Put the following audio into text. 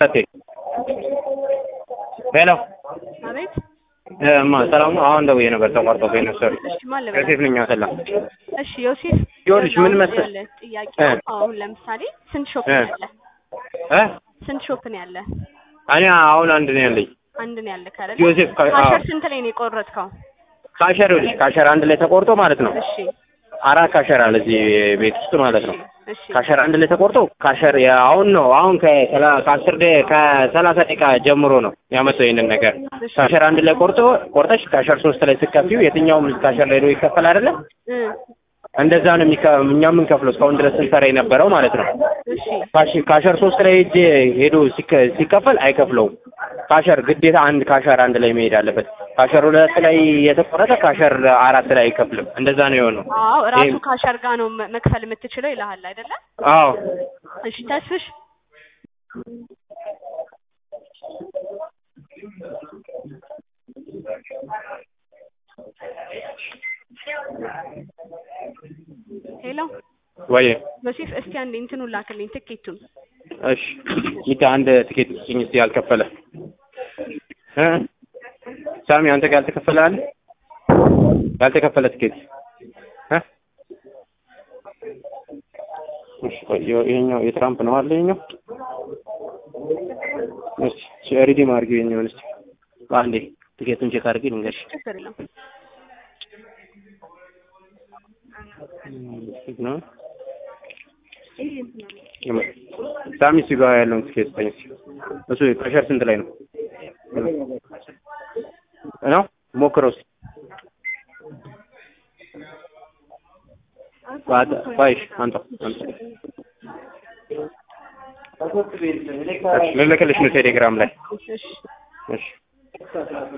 ሄሎ አቤት ሰላም ነው። አሁን ደውዬ ነበር ተቋርጦብኝ ነው። ሶሪ እሺ ማን ልበል? ዮሴፍ ነኝ። ሰላም እሺ ዮሴፍ ይኸውልሽ ምን መሰለሽ ጥያቄው አሁን ለምሳሌ ስንት ሾፕ ነው ያለ? ስንት ሾፕ ነው ያለ? እኔ አሁን አንድ ነው ያለኝ። አንድ ነው ያለ ካለ ዮሴፍ ካሸር ስንት ላይ ነው የቆረጥከው? ካሸር አንድ ላይ ተቆርጦ ማለት ነው። እሺ አራት ካሸር አለ እዚህ ቤት ውስጥ ማለት ነው። እሺ ካሸር አንድ ላይ ተቆርጦ ካሸር አሁን ከ10 ከ30 ደቂቃ ጀምሮ ነው ያመጣው ይሄንን ነገር። ካሸር አንድ ላይ ቆርጠሽ ካሸር 3 ላይ ስትከፊው የትኛውም ካሸር ላይ ነው ይከፈል አይደለ? እንደዛ ነው እኛ የምንከፍለው እስካሁን ድረስ ስንሰራ የነበረው ማለት ነው። እሺ ካሸር 3 ላይ ሄዶ ሲከፈል አይከፍለውም። ካሸር ግዴታ አንድ ካሸር አንድ ላይ መሄድ አለበት። ካሸር 2 ላይ የተቆረጠ ካሸር 4 ላይ አይከፍልም። እንደዛ ነው የሆነው። አዎ ራሱ ካሸር ጋር ነው መክፈል የምትችለው ይልሃል አይደለ? አዎ እሺ ተስፍሽ ሄሎ ወይ ዮሴፍ እስቲ አንዴ እንትኑ ላክልኝ ትኬቱን። እሺ ይታ አንድ ትኬት ስጭኝ እስቲ ያልከፈለ ሳሚ አንተ ጋር ያልተከፈለ አለ? ያልተከፈለ ትኬት እሺ ይሄኛው የትራምፕ ነው አለ ይሄኛው። እሺ ሪዲም አድርጊው ይሄኛውን እስቲ አንዴ ትኬቱን ቼክ አድርጊ ልንገርሽ። ችግር የለም ነው ሳሚ ሲጋ ያለውን ትኬት ስጠኝ እስኪ። እሱ ካሸር ስንት ላይ ነው ነው ሞክረው እስኪ። ባይሽ አንተ ልልክልሽ ነው ቴሌግራም ላይ። እሺ